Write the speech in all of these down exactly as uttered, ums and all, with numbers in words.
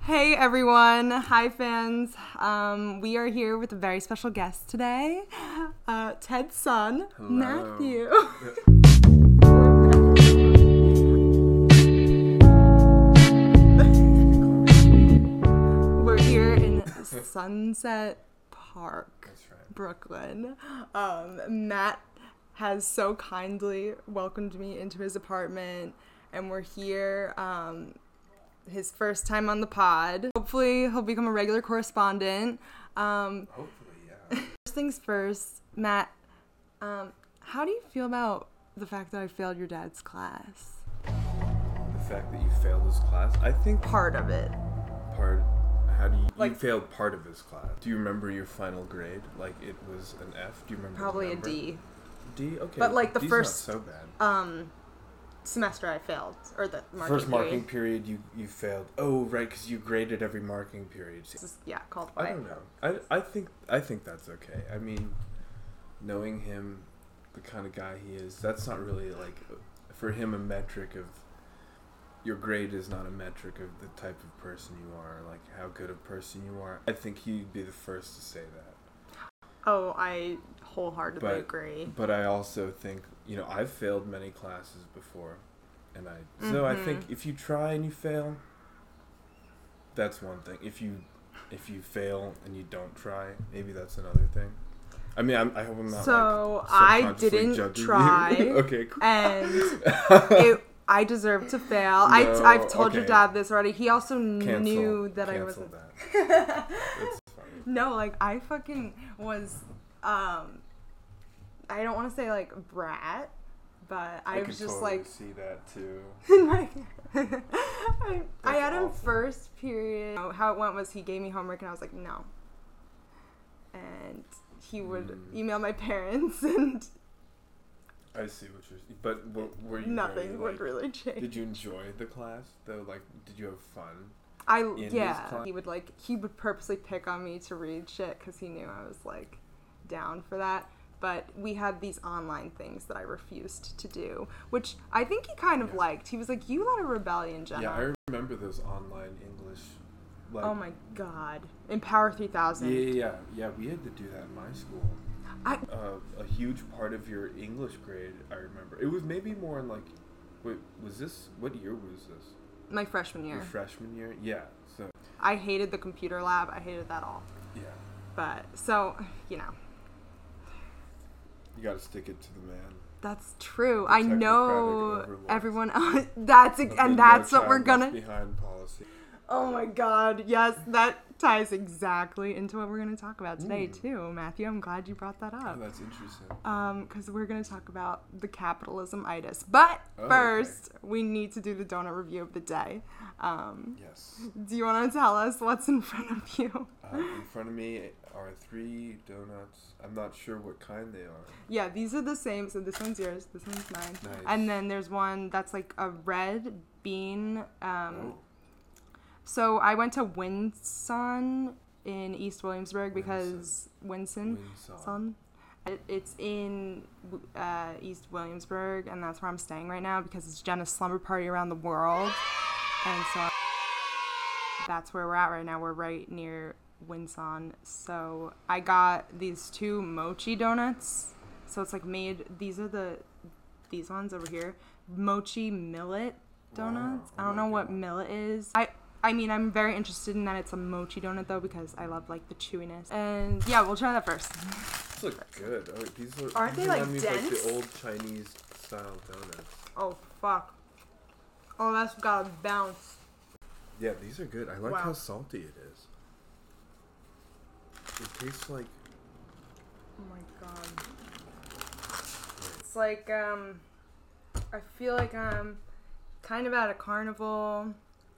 Hey everyone, hi fans. Um, we are here with a very special guest today, uh, Ted's son, Hello. Matthew. We're here in Sunset Park, That's right. Brooklyn. Um, Matt has so kindly welcomed me into his apartment, and we're here. Um, his first time on the pod. Hopefully he'll become a regular correspondent. Um, Hopefully, yeah. First things first, Matt, um, how do you feel about the fact that I failed your dad's class? The fact that you failed his class, I think Part of it. part. How do you Like- you failed part of his class? Do you remember your final grade? Like it was an F. Do you remember? Probably the a number? D. D. Okay. But, like, the D's first- Not so bad. Um, semester I failed, or the marking First marking period. period, you you failed. Oh, right, because you graded every marking period. This is, yeah, called I Y. don't know. I, I think I think that's okay. I mean, knowing him, the kind of guy he is, that's not really like for him a metric of. Your grade is not a metric of the type of person you are, like how good a person you are. I think he'd be the first to say that. Oh, I wholeheartedly But- agree. But I also think, you know, I've failed many classes before, and I so I Mhm. think if you try and you fail, that's one thing. If you if you fail and you don't try, maybe that's another thing. I mean, I'm, I hope I'm not. So, like, I subconsciously didn't judging you. try, Okay, cool. And it, I deserve to fail. I, No, I've told your okay. dad this already. He also Cancel, knew that I cancel wasn't. that. That's fine. No, like I fucking was. Um, I don't want to say like brat, but I, I was could just totally like. see that too. in my, I, I had him awful. first period. How it went was he gave me homework and I was like no. And he would Mm. email my parents and I see what you're. But w- were you nothing very, would like, really change. Did you enjoy the class though? Like, did you have fun? I in his yeah, class? he would like he would purposely pick on me to read shit because he knew I was like down for that. But we had these online things that I refused to do, which I think he kind of Yeah. liked. He was like, "You let a rebellion, Jenna." Yeah, I remember those online English. Like, Oh my god, Empower three thousand. Yeah, yeah, yeah, yeah. We had to do that in my school. I Uh, a huge part of your English grade, I remember. It was maybe more in like, wait, was this what year was this? my freshman year. Your freshman year? Yeah. So I hated the computer lab. I hated that all. yeah, But so you know. you got to stick it to the man. That's true. The I know technocratic overlords. everyone else. That's ex- Of the and that's no what we're child left gonna. behind policy. Oh my god, yes, that ties exactly into what we're gonna talk about today Mm. too, Matthew. I'm glad you brought that Oh, up. that's interesting. Um, because we're gonna talk about the capitalism-itis. But Oh, okay. first, we need to do the donut review of the day. Um, Yes. do you want to tell us what's in front of you? Uh, in front of me are three donuts. I'm not sure what kind they are. Yeah, these are the same. So this one's yours. This one's mine. Nice. And then there's one that's like a red bean. Um, Oh. So I went to Winson in East Williamsburg because Winson, Windsor. son, it, it's in uh, East Williamsburg, and that's where I'm staying right now because it's Jenna's slumber party around the world, and so that's where we're at right now. We're right near Winson. So I got these two mochi donuts. So it's like made. These are the these ones over here, mochi millet donuts. Wow. I Oh don't my know what God. millet is. I I mean, I'm very interested in that it's a mochi donut though because I love like the chewiness. And yeah, we'll try that first. These look good. Oh, these are, Aren't these they, like, remind me of, like dense? the old Chinese style donuts. Oh fuck. Oh, that's gotta bounce. Yeah, these are good. I like Wow. how salty it is. It tastes like Oh my god. It's like um, I feel like I'm kind of at a carnival.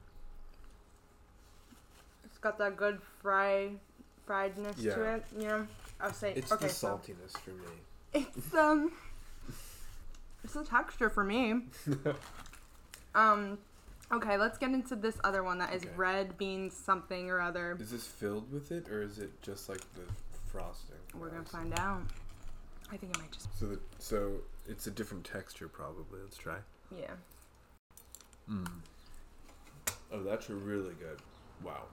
It's got that good fry, friedness to Yeah. it. You know, I'll say it's okay. the So saltiness for me. it's um, it's the texture for me. Um, okay, let's get into this other one that is Okay. red beans something or other. Is this filled with it, or is it just like the frosting? We're gonna Nice. find out. I think it might just So the so it's a different texture probably. Let's try. yeah. Mm. Oh, that's really good. Wow.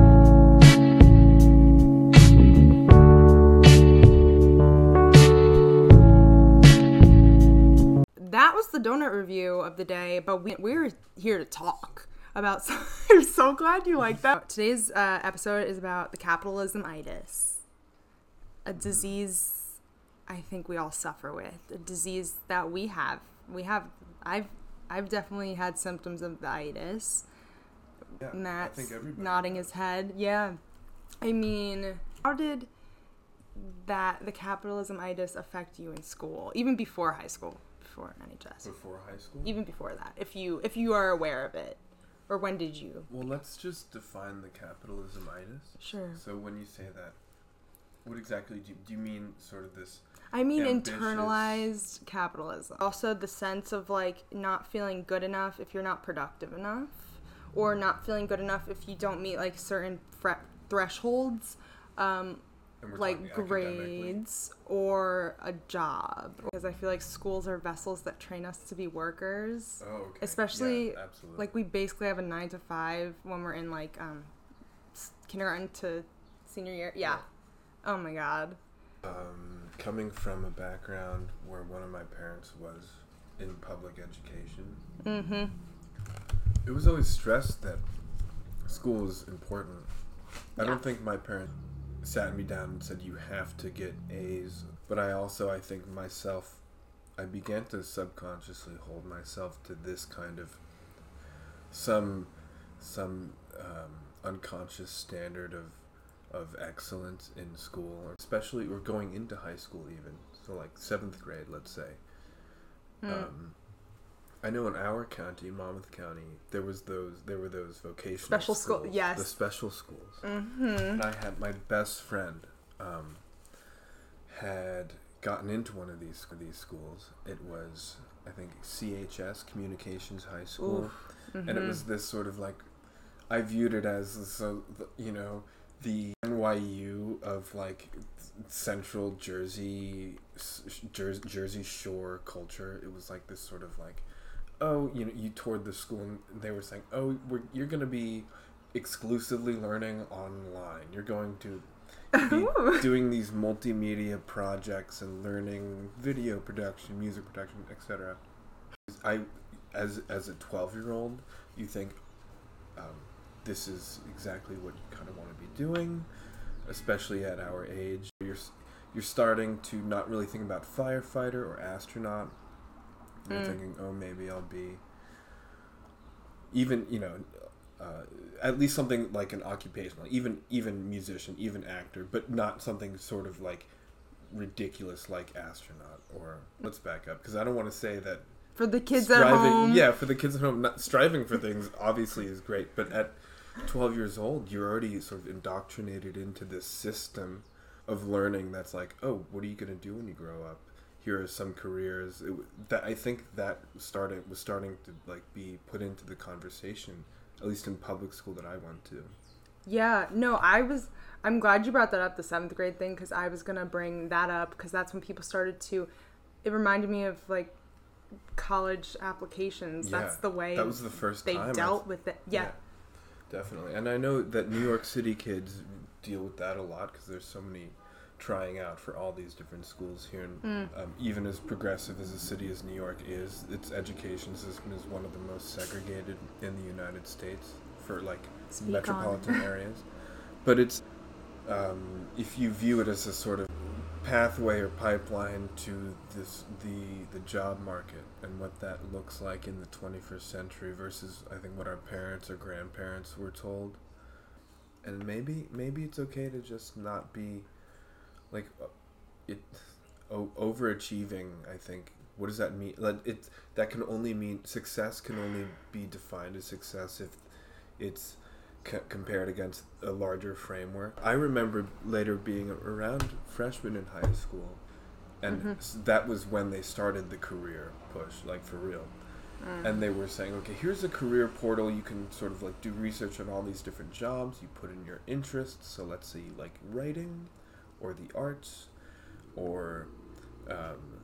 That was the donut review of the day, but we, we're here to talk about. I'm so glad you like that. Today's uh, episode is about the capitalism-itis, a disease I think we all suffer with, a disease that we have. We have. I've I've definitely had symptoms of the itis. Yeah, Matt's I think everybody nodding does. his head. Yeah, I mean, how did that the capitalism-itis affect you in school, even before high school? Before N H S. Before high school? Even before that, if you if you are aware of it, or when did you? Well, let's just define the capitalism-itis. Sure. So when you say that, what exactly do you, do you mean? Sort of this. I mean ambitious- internalized capitalism. Also, the sense of like not feeling good enough if you're not productive enough, or not feeling good enough if you don't meet like certain fre- thresholds. Um, And we're like talking academically. grades or a job, because I feel like schools are vessels that train us to be workers. Oh, okay. Especially, Yeah, absolutely. like we basically have a nine to five when we're in like um s- kindergarten to senior year. Yeah. Yeah. Oh my god. Um, coming from a background where one of my parents was in public education, Mm-hmm. it was always stressed that school is important. I Yeah. don't think my parents sat me down and said you have to get A's, but I also, I think myself, I began to subconsciously hold myself to this kind of some some um, unconscious standard of of excellence in school, or especially or going into high school even. So like seventh grade, let's say. Mm. Um, I know in our county, Monmouth County, there was those there were those vocational Special school- schools, yes. the special schools. Mm-hmm. And I had my best friend um, had gotten into one of these these schools. It was, I think, C H S, Communications High School, Mm-hmm. and it was this sort of like, I viewed it as so you know the N Y U of like Central Jersey, Jersey, Jersey Shore culture. It was like this sort of like, oh, you know, you toured the school and they were saying, oh, we're, you're going to be exclusively learning online. You're going to be doing these multimedia projects and learning video production, music production, et cetera. I, as as a twelve-year-old, you think, um, this is exactly what you kind of want to be doing, especially at our age. You're you're starting to not really think about firefighter or astronaut. You're Mm. thinking, oh, maybe I'll be even, you know, uh, at least something like an occupational, even even musician, even actor, but not something sort of like ridiculous like astronaut. Or let's back up, because I don't want to say that For the kids at striving, home. yeah, for the kids at home, not striving for things obviously is great, but at twelve years old, you're already sort of indoctrinated into this system of learning that's like, oh, what are you going to do when you grow up? Here are some careers. It, that I think that started was starting to like be put into the conversation, at least in public school that I went to. Yeah, no, I was, I'm glad you brought that up, the seventh grade thing, because I was going to bring that up, because that's when people started to, it reminded me of, like, college applications. Yeah, That's the way that was the first they time I dealt th- with it. Yeah. Yeah, definitely. And I know that New York City kids deal with that a lot because there's so many trying out for all these different schools here. And Mm. um, even as progressive as a city as New York is, its education system is one of the most segregated in the United States for like Speak metropolitan on. areas. But it's, um, if you view it as a sort of pathway or pipeline to this the the job market and what that looks like in the twenty-first century versus I think what our parents or grandparents were told, and maybe maybe it's okay to just not be like uh, it o- overachieving. I think, what does that mean? Like it that can only mean success can only be defined as success if it's c- compared against a larger framework. I remember later being around freshmen in high school, and Mhm. s- that was when they started the career push, like for real. Mm. And they were saying, okay, here's a career portal. You can sort of like do research on all these different jobs. You put in your interests. So let's say you like writing, or the arts, or um,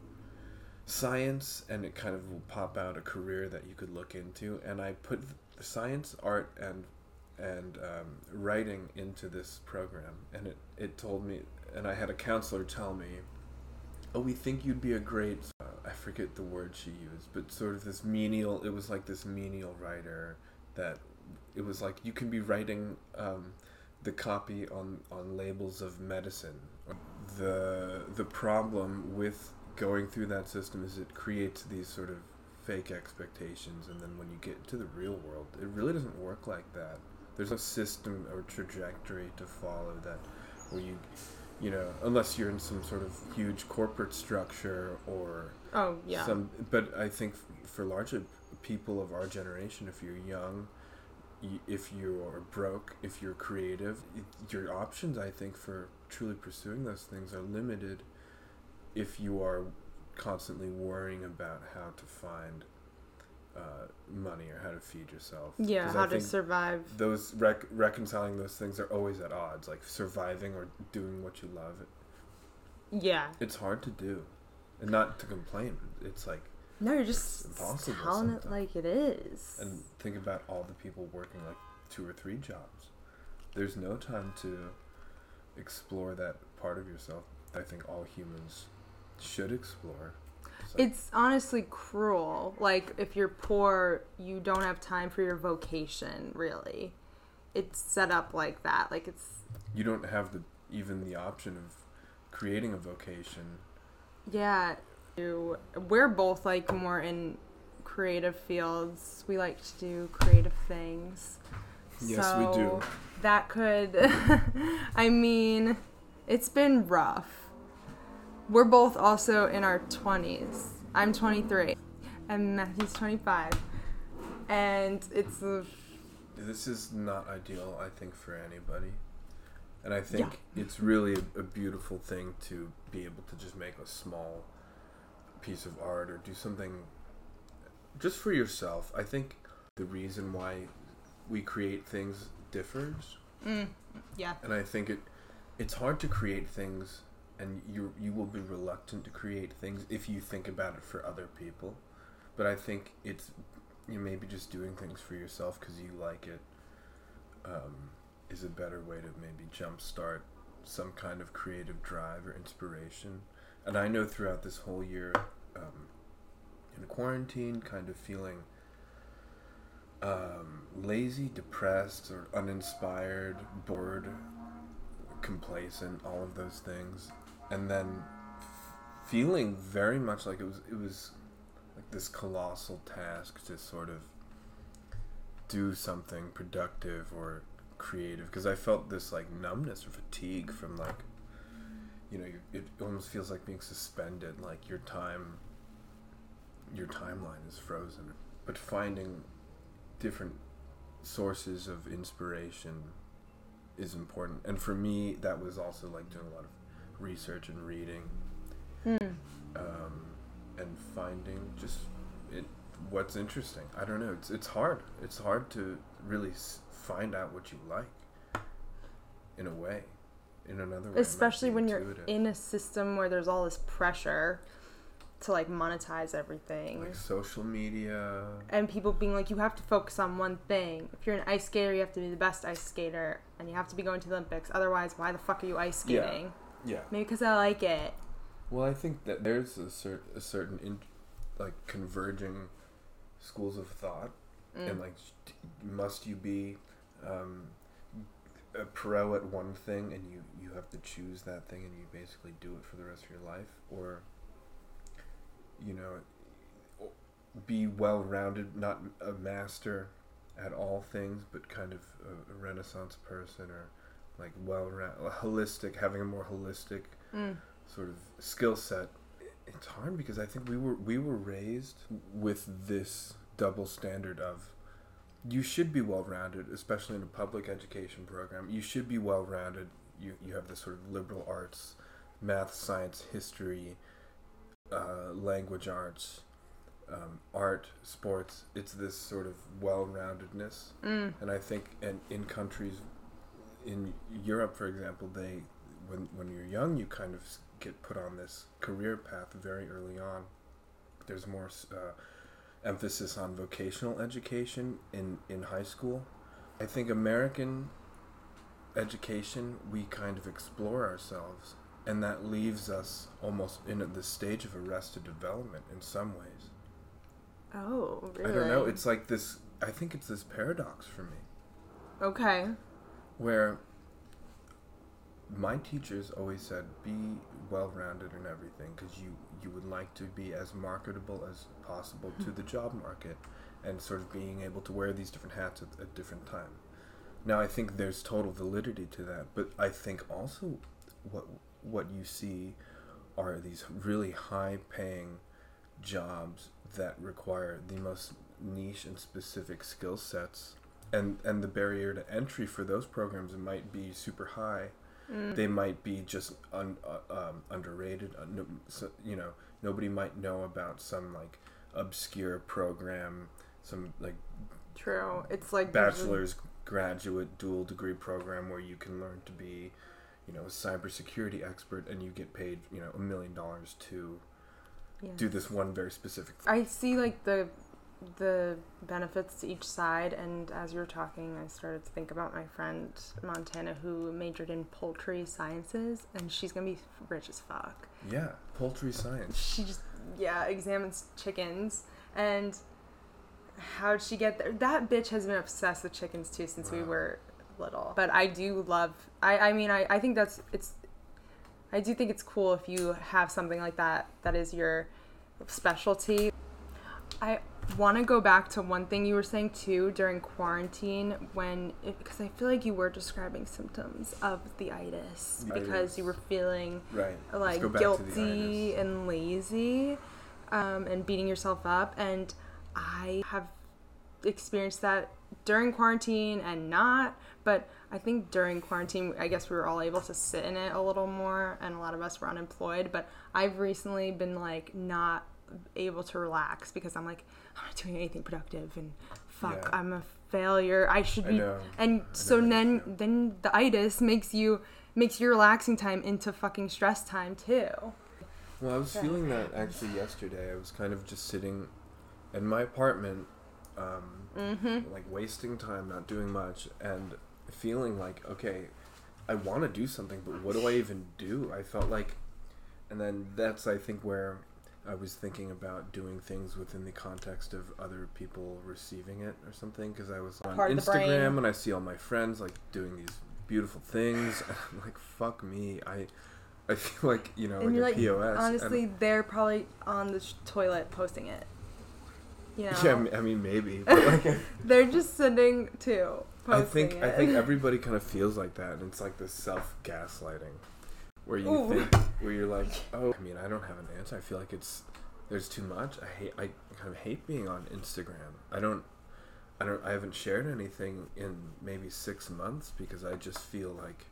science, and it kind of will pop out a career that you could look into. And I put the science, art, and and um, writing into this program, and it, it told me, and I had a counselor tell me, oh, we think you'd be a great, uh, I forget the word she used, but sort of this menial, it was like this menial writer that, it was like you can be writing um, the copy on, on labels of medicine. The, the problem with going through that system is it creates these sort of fake expectations, and then when you get into the real world, it really doesn't work like that. There's no system or trajectory to follow that, where you, you know, unless you're in some sort of huge corporate structure or oh yeah. Some, but I think f- for larger people of our generation, if you're young, y- if you're broke, if you're creative, y- your options, I think, for truly pursuing those things are limited if you are constantly worrying about how to find uh, money or how to feed yourself. Yeah, 'Cause how I to think survive. Those rec- reconciling those things are always at odds, like surviving or doing what you love. Yeah. It's hard to do, and not to complain. It's like No, you're just impossible telling it sometimes. like it is. And think about all the people working like two or three jobs. There's no time to explore that part of yourself I think all humans should explore. So. It's honestly cruel. Like, if you're poor, you don't have time for your vocation, really. It's set up like that. Like, it's... You don't have the even the option of creating a vocation. Yeah. We're both, like, more in creative fields. We like to do creative things. Yes, so we do. That could... I mean, it's been rough. We're both also in our twenties. I'm twenty-three, and Matthew's twenty-five. And it's... Uh, this is not ideal, I think, for anybody. And I think yeah. it's really a, a beautiful thing to be able to just make a small piece of art or do something just for yourself. I think the reason why we create things differs. Mm, yeah. And I think it it's hard to create things, and you you will be reluctant to create things if you think about it for other people. But I think it's you maybe just doing things for yourself because you like it um, is a better way to maybe jumpstart some kind of creative drive or inspiration. And I know throughout this whole year um, in quarantine, kind of feeling um, lazy, depressed, or uninspired, bored, complacent, all of those things, and then f- feeling very much like it was it was like this colossal task to sort of do something productive or creative, because I felt this like numbness or fatigue from like, you know, it almost feels like being suspended, like your time your timeline is frozen. But finding different sources of inspiration is important, and for me that was also like doing a lot of research and reading, mm. um, and finding just it what's interesting. I don't know, it's it's hard it's hard to really s- find out what you like in a way, in another way, especially when intuitive. You're in a system where there's all this pressure to like monetize everything, like social media, and people being like, you have to focus on one thing. If you're an ice skater, you have to be the best ice skater, and you have to be going to the Olympics. Otherwise, why the fuck are you ice skating? Yeah, yeah. Maybe because I like it. Well, I think that there's a, cer- a certain in- like converging schools of thought, mm. and like must you be um, a pro at one thing and you, you have to choose that thing and you basically do it for the rest of your life, or you know, be well-rounded, not a master at all things, but kind of a, a renaissance person, or like well-rounded, holistic, having a more holistic mm. sort of skill set. It's hard because I think we were we were raised with this double standard of you should be well-rounded, especially in a public education program. You should be well-rounded. You you have this sort of liberal arts, math, science, history, uh, language arts, um, art, sports. It's this sort of well-roundedness, mm. and I think and in countries, in Europe, for example, they when when you're young, you kind of get put on this career path very early on. There's more uh, emphasis on vocational education in, in high school. I think American education, we kind of explore ourselves, and that leaves us almost in a, the stage of arrested development in some ways. Oh, really? I don't know. It's like this, I think it's this paradox for me. Okay. Where my teachers always said, be well-rounded in everything, because you, you would like to be as marketable as possible to the job market, and sort of being able to wear these different hats at, at different times. Now, I think there's total validity to that, but I think also what what you see are these really high-paying jobs that require the most niche and specific skill sets, and, and the barrier to entry for those programs might be super high. Mm. They might be just un, uh, um, underrated. Uh, no, so, you know, nobody might know about some like obscure program, some like true. It's like bachelor's graduate dual degree program where you can learn to be, you know, a cybersecurity expert, and you get paid, you know, a million dollars to yes. do this one very specific thing. I see like the the benefits to each side, and as you were talking, I started to think about my friend Montana who majored in poultry sciences, and she's gonna be rich as fuck. Yeah, poultry science. She just yeah examines chickens, and how'd she get there? That bitch has been obsessed with chickens too since wow. we were little. But I do love I, I mean I, I think that's it's I do think it's cool if you have something like that that is your specialty. I want to go back to one thing you were saying too during quarantine, when because I feel like you were describing symptoms of the itis because itis. you were feeling right. like guilty and lazy um, and beating yourself up, and I have experienced that during quarantine and not, but I think during quarantine, I guess we were all able to sit in it a little more, and a lot of us were unemployed, but I've recently been like not able to relax because I'm like, I'm not doing anything productive, and fuck, yeah. I'm a failure. I should be. I know. And I so then, then the itis makes you, makes your relaxing time into fucking stress time too. Well, I was feeling that actually yesterday. I was kind of just sitting in my apartment, um, mm-hmm. like wasting time, not doing much, and feeling like, okay, I want to do something, but what do I even do? I felt like, and then that's, I think, where I was thinking about doing things within the context of other people receiving it or something, because I was on Instagram and I see all my friends like doing these beautiful things, and I'm like, fuck me, I I feel like, you know, and like a like, P O S. Honestly, they're probably on the sh- toilet posting it. You know? Yeah, I mean, maybe. But like, they're just sitting too. I think it. I think everybody kind of feels like that, and it's like this self-gaslighting, where you Ooh. think, where you're like, oh, I mean, I don't have an answer. I feel like it's there's too much. I hate. I kind of hate being on Instagram. I don't. I don't. I haven't shared anything in maybe six months because I just feel like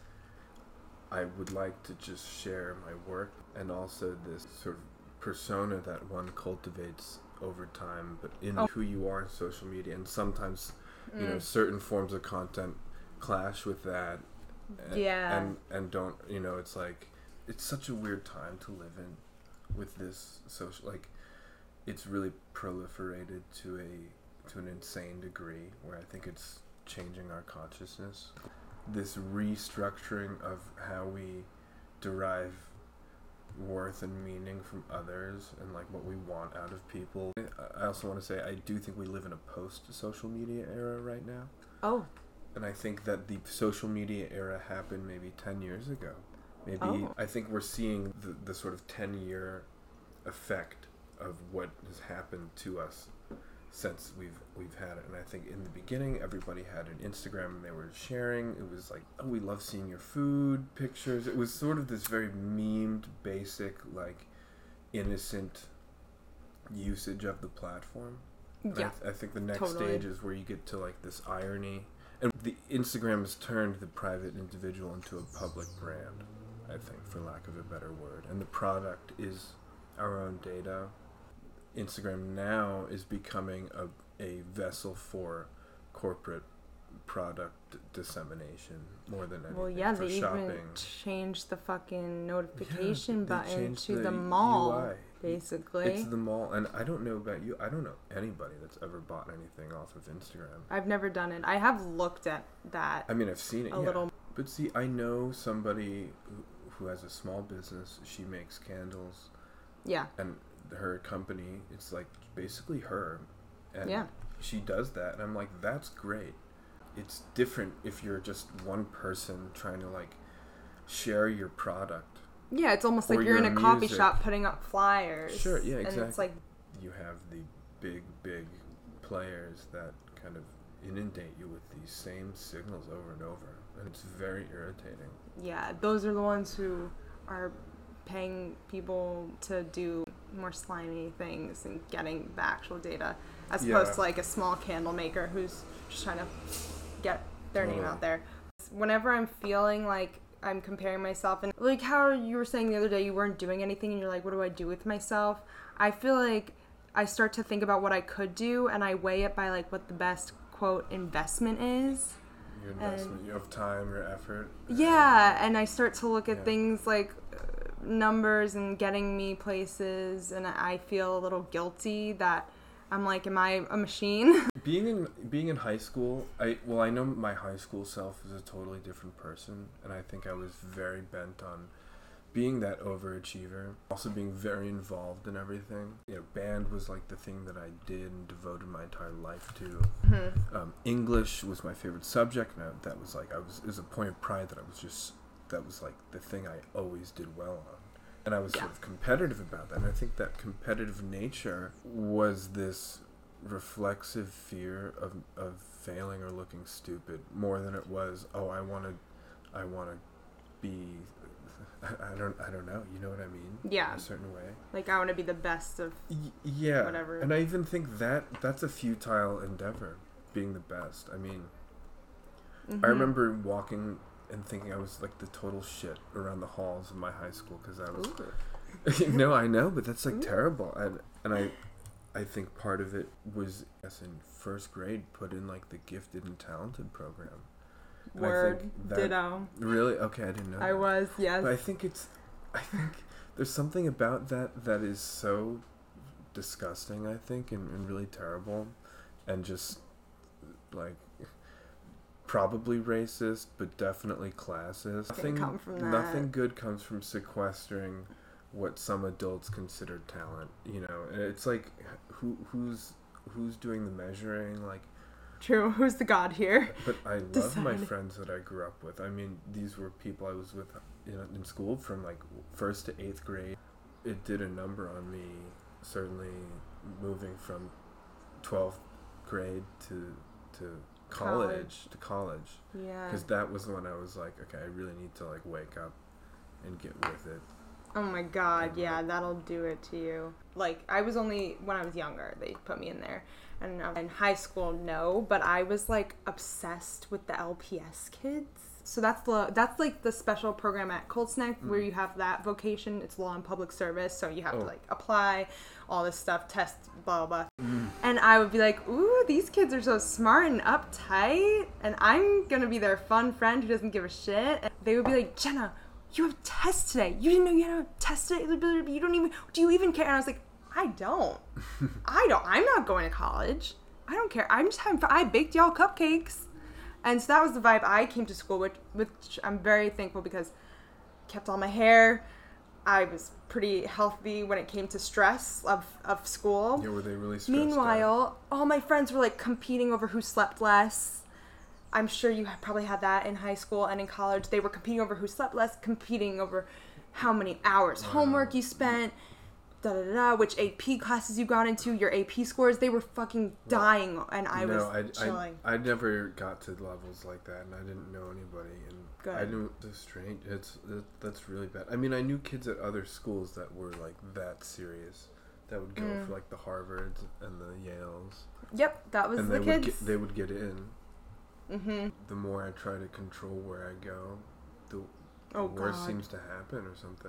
I would like to just share my work, and also this sort of persona that one cultivates over time, but in oh. who you are in social media, and sometimes mm. you know, certain forms of content clash with that, and, yeah and and don't, you know, it's like it's such a weird time to live in with this social, like it's really proliferated to a to an insane degree where I think it's changing our consciousness, this restructuring of how we derive worth and meaning from others, and like what we want out of people. I also want to say I do think we live in a post-social media era right now. Oh. And I think that the social media era happened maybe ten years ago. Maybe oh. I think we're seeing the, the sort of ten-year effect of what has happened to us since we've we've had it. And I think in the beginning, everybody had an Instagram and they were sharing. It was like, oh, we love seeing your food pictures. It was sort of this very memed, basic, like innocent usage of the platform. And yeah, I, th- I think the next totally. stage is where you get to like this irony. And the Instagram has turned the private individual into a public brand, I think, for lack of a better word. And the product is our own data. Instagram now is becoming a, a vessel for corporate product dissemination more than anything. Well, yeah, for they shopping. even changed the fucking notification yeah, button to the, the mall. U I. basically. It's the mall, and I don't know about you. I don't know anybody that's ever bought anything off of Instagram. I've never done it. I have looked at that. I mean, I've seen it, a yeah. little. But see, I know somebody who, who has a small business. She makes candles. Yeah. And her company, it's like basically her. And yeah. she does that, and I'm like, that's great. It's different if you're just one person trying to like share your product. Yeah, it's almost like you're in a music. coffee shop putting up flyers. Sure, yeah, exactly. And it's like you have the big, big players that kind of inundate you with these same signals over and over, and it's very irritating. Yeah, those are the ones who are paying people to do more slimy things and getting the actual data, as yeah. opposed to like a small candle maker who's just trying to get their totally. name out there. Whenever I'm feeling like I'm comparing myself, and like how you were saying the other day, you weren't doing anything and you're like, what do I do with myself? I feel like I start to think about what I could do, and I weigh it by like what the best quote investment is. Your investment, and, you have time, your effort. Yeah, and I start to look at yeah. things like uh, numbers and getting me places, and I feel a little guilty that I'm like, am I a machine? Being in being in high school, I well, I know my high school self is a totally different person, and I think I was very bent on being that overachiever, also being very involved in everything. You know, band was like the thing that I did and devoted my entire life to. Mm-hmm. Um, English was my favorite subject, and I, that was like I was. It was a point of pride that I was just that was like the thing I always did well on. And I was yeah. sort of competitive about that. And I think that competitive nature was this reflexive fear of of failing or looking stupid more than it was, oh, I want to I want to be I don't I don't know, you know what I mean? Yeah. In a certain way. Like I want to be the best of y- yeah. whatever. And I even think that that's a futile endeavor, being the best. I mean, mm-hmm. I remember walking and thinking I was like the total shit around the halls of my high school because I was. No, I know, but that's like Ooh. terrible. And and I, I think part of it was, yes, in first grade, put in like the gifted and talented program. And Word, I think that, ditto. Really? Okay, I didn't know. I that. was, yes. But I think it's, I think there's something about that that is so disgusting. I think and, and really terrible, and just like. Probably racist, but definitely classist. Nothing, come from that. Nothing good comes from sequestering what some adults consider talent. You know, and it's like, who who's who's doing the measuring? Like, true. Who's the god here? But I love Decide. my friends that I grew up with. I mean, these were people I was with, you know, in school from like first to eighth grade. It did a number on me. Certainly, moving from twelfth grade to to. College, college to college, yeah, because that was when I was like, okay, I really need to like wake up and get with it. Oh my god, and yeah, like, that'll do it to you. Like I was only when I was younger they put me in there, and in high school no, but I was like obsessed with the L P S kids. So that's the that's like the special program at Colts Neck mm. where you have that vocation. It's law and public service, so you have oh. to like apply all this stuff, test, blah blah blah. Mm. And I would be like, ooh, these kids are so smart and uptight, and I'm gonna be their fun friend who doesn't give a shit. And they would be like, Jenna, you have tests today. You didn't know you had a test today. You don't even. Do you even care? And I was like, I don't. I don't. I'm not going to college. I don't care. I'm just having fun. I baked y'all cupcakes. And so that was the vibe I came to school with, which I'm very thankful because kept all my hair. I was pretty healthy when it came to stress of, of school. Yeah, were they really stressed Meanwhile, out? all my friends were like competing over who slept less. I'm sure you probably had that in high school and in college. They were competing over who slept less, competing over how many hours wow. homework you spent. Da, da, da, da, which A P classes you got into, your A P scores, they were fucking dying, well, and I no, was I, chilling. I, I never got to levels like that, and I didn't know anybody, and Good. I knew it's strange. It's it, that's really bad. I mean, I knew kids at other schools that were like that serious, that would go mm. for like the Harvards and the Yales. Yep, that was and the they kids. Would get, they would get in. Mm-hmm. The more I try to control where I go, the Oh, the worse God. seems to happen or something.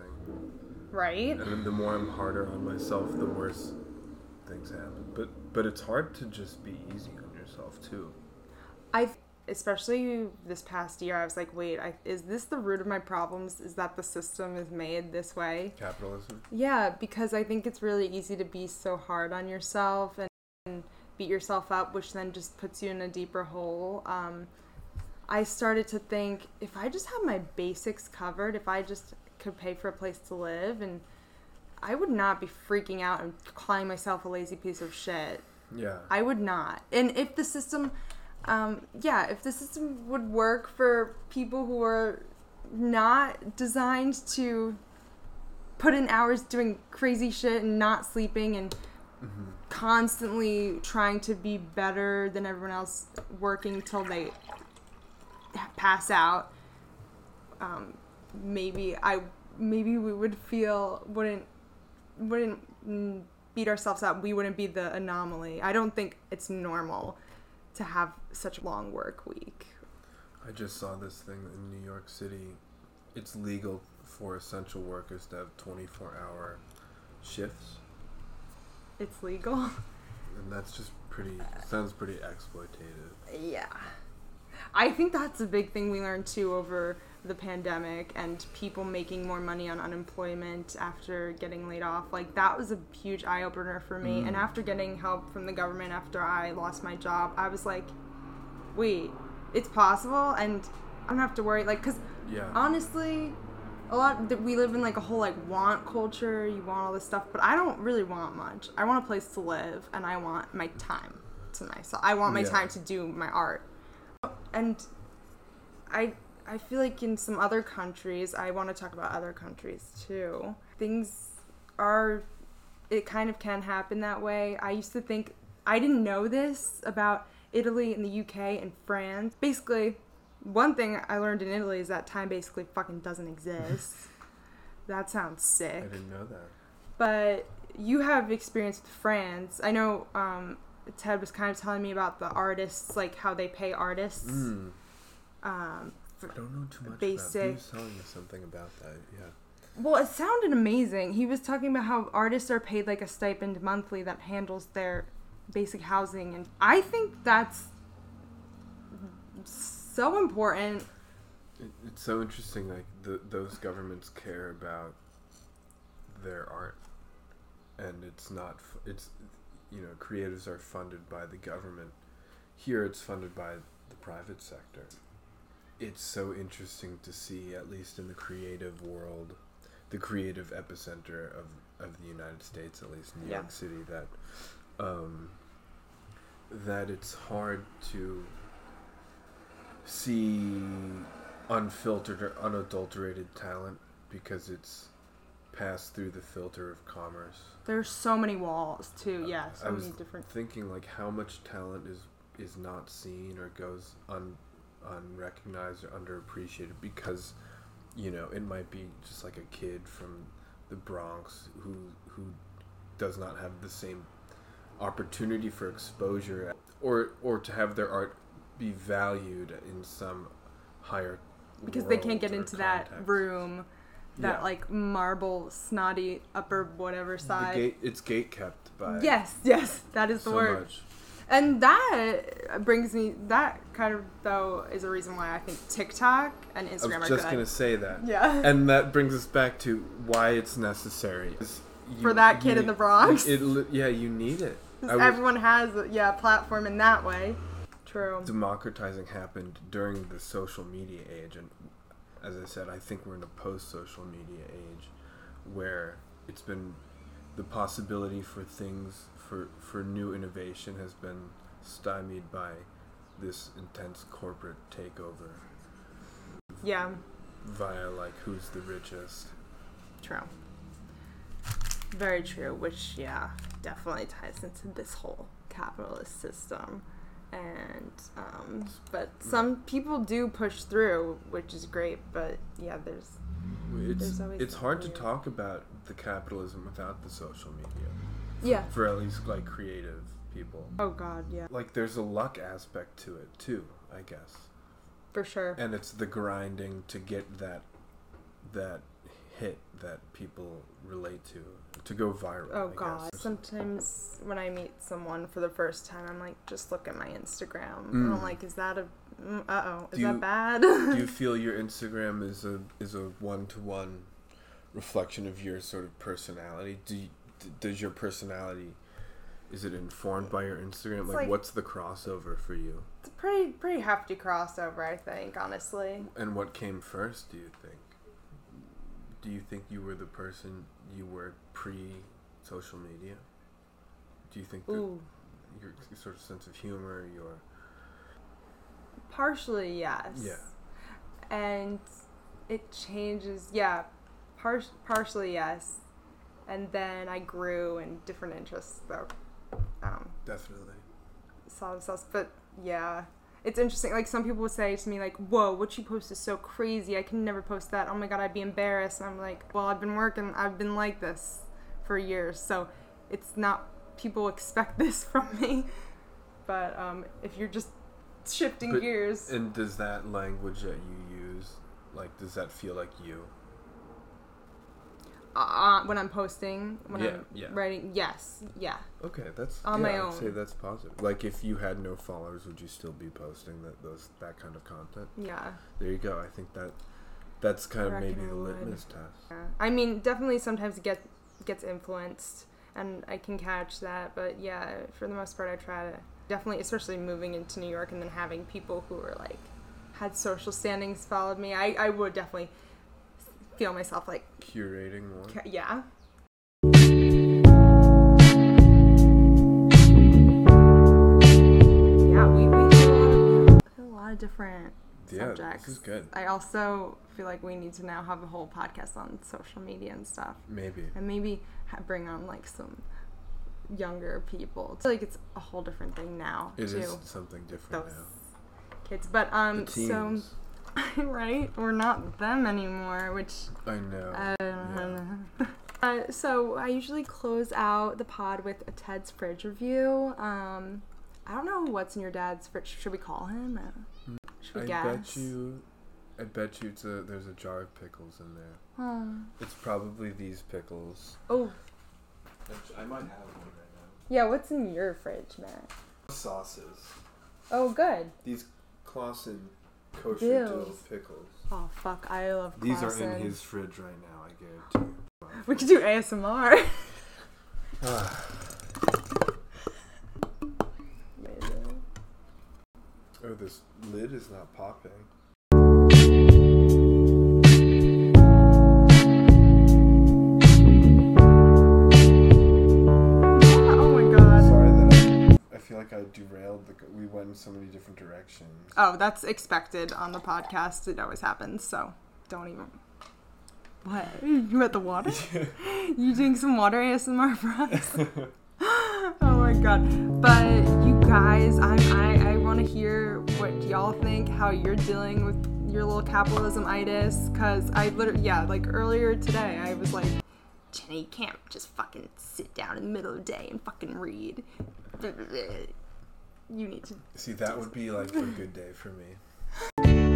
Right. And then the more I'm harder on myself, the worse things happen. But but it's hard to just be easy on yourself too. I especially this past year, I was like, wait, I, is this the root of my problems? Is that the system is made this way? Capitalism? Yeah, because I think it's really easy to be so hard on yourself and, and beat yourself up, which then just puts you in a deeper hole. Um, I started to think, if I just have my basics covered, if I just could pay for a place to live, and I would not be freaking out and calling myself a lazy piece of shit. Yeah. I would not. And if the system... Um, yeah, if the system would work for people who are not designed to put in hours doing crazy shit and not sleeping and mm-hmm. constantly trying to be better than everyone else, working till they pass out, um, maybe I maybe we would feel wouldn't wouldn't beat ourselves up. We wouldn't be the anomaly. I don't think it's normal to have such a long work week. I just saw this thing in New York City. It's legal for essential workers to have twenty-four hour shifts. It's legal? And that's just pretty, sounds pretty exploitative. Yeah. I think that's a big thing we learned too over the pandemic and people making more money on unemployment after getting laid off. Like, that was a huge eye-opener for me. Mm. And after getting help from the government after I lost my job, I was like, wait, it's possible? And I don't have to worry. Like, because yeah. honestly, a lot, we live in like a whole like want culture. You want all this stuff, but I don't really want much. I want a place to live and I want my time to myself. I want my yeah. time to do my art. And I... I feel like in some other countries, I want to talk about other countries too, things are, it kind of can happen that way. I used to think, I didn't know this about Italy and the U K and France. Basically, one thing I learned in Italy is that time basically fucking doesn't exist. That sounds sick. I didn't know that. But you have experience with France. I know um, Ted was kind of telling me about the artists, like how they pay artists. Mm. Um, I don't know too much basic. about. He was telling me something about that. Yeah. Well, it sounded amazing. He was talking about how artists are paid like a stipend monthly that handles their basic housing, and I think that's so important. It, it's so interesting. Like the, those governments care about their art, and it's not. It's you know, creatives are funded by the government. Here, it's funded by the private sector. It's so interesting to see, at least in the creative world, the creative epicenter of, of the United States, at least New yeah. York City, that um, that it's hard to see unfiltered or unadulterated talent because it's passed through the filter of commerce. There's so many walls too, yeah, so I was many different thinking like how much talent is is not seen or goes un unrecognized or underappreciated because, you know, it might be just like a kid from the Bronx who who does not have the same opportunity for exposure or or to have their art be valued in some higher because they can't get into context. that room, that yeah. like marble snotty upper whatever side. The gate, it's gate kept by yes yes that is the so word much. And that brings me, that kind of, though, is a reason why I think TikTok and Instagram are good. I was just going to say that. Yeah. And that brings us back to why it's necessary. You, For that kid you, in the Bronx? It, it, yeah, you need it. Everyone has, yeah, a platform in that way. True. Democratizing happened during the social media age. And as I said, I think we're in a post-social media age where it's been the possibility for things... For, for new innovation has been stymied by this intense corporate takeover. Yeah. Via, like, who's the richest. True. Very true, which, yeah, definitely ties into this whole capitalist system. And, um, but some people do push through, which is great, but, yeah, there's, it's, there's always... It's hard weird. to talk about the capitalism without the social media. Yeah. For at least, like, creative people. Oh, God, yeah. Like, there's a luck aspect to it, too, I guess. For sure. And it's the grinding to get that that hit that people relate to, to go viral, Oh, I God. guess. Sometimes when I meet someone for the first time, I'm like, just look at my Instagram. Mm. And I'm like, is that a Mm, uh-oh. Is Do that you- bad? Do you feel your Instagram is a is a one to one reflection of your sort of personality? Do you, d- does your personality, is it informed by your Instagram? Like, like- what's the crossover for you? It's a pretty, pretty hefty crossover, I think, honestly. And what came first, do you think? Do you think you were the person you were pre-social media? Do you think that Ooh. your sort of sense of humor, your... Partially, yes. Yeah. And it changes, yeah, par- partially, yes. And then I grew in different interests, though. Um, Definitely. saw themselves, but yeah. It's interesting. Like, some people would say to me, like, whoa, what you post is so crazy. I can never post that. Oh my God, I'd be embarrassed. And I'm like, well, I've been working, I've been like this for years. So it's not, people expect this from me. But um, if you're just shifting But- gears. And does that language that you use, like, does that feel like you? Uh, when I'm posting, when Yeah, I'm yeah. writing, yes, yeah. Okay, that's On yeah, my I'd own. say that's positive. Like, if you had no followers, would you still be posting that those that kind of content? Yeah. There you go. I think that that's kind of I reckon maybe I the would. litmus test. Yeah. I mean, definitely sometimes it get, gets influenced, and I can catch that. But yeah, for the most part, I try to definitely, especially moving into New York and then having people who were like had social standings followed me. I, I would definitely feel myself like, Curating more. ca- yeah. Yeah, we, we hit a lot of, hit a lot of different Yeah, subjects. this is good. I also feel like we need to now have a whole podcast on social media and stuff. Maybe. And maybe ha- bring on like some younger people. I feel like it's a whole different thing now It too. is something different Those now. kids, but um, The so teens. right, we're not them anymore, which I know. I don't know. Uh, so I usually close out the pod with a Ted's fridge review. Um, I don't know what's in your dad's fridge. Should we call him? Uh, should we I guess? bet you. I bet you it's a, there's a jar of pickles in there. Oh. It's probably these pickles. Oh, I might have one right now. yeah. What's in your fridge, Matt? Sauces. Oh, good. These Clausen kosher Bills. dill pickles. Oh fuck, I love These are Clausen. in his fridge right now, I guarantee you. We could do A S M R. Amazing. Oh, this lid is not popping. Oh my god. Sorry that I, I feel like I derailed. The, we went in so many different directions. Oh, that's expected on the podcast. It always happens, so don't even. What? You at the water? You doing some water A S M R for us? Oh my god. But you guys, I'm, I, I want to hear what y'all think, how you're dealing with your little capitalism-itis, because I literally, yeah, like earlier today, I was like, Jenny, you can't just fucking sit down in the middle of the day and fucking read. You need to. See, that would be like a good day for me.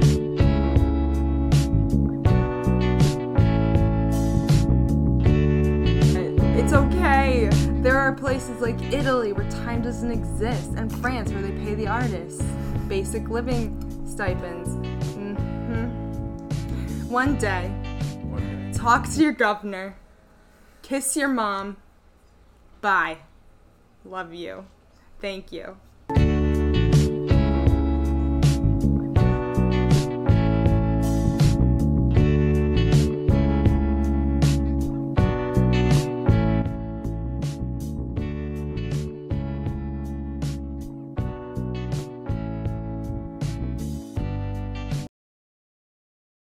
It's okay. There are places like Italy where time doesn't exist, and France where they pay the artists basic living stipends. Mm-hmm. One day, One day. talk to your governor, kiss your mom. Bye. Love you. Thank you.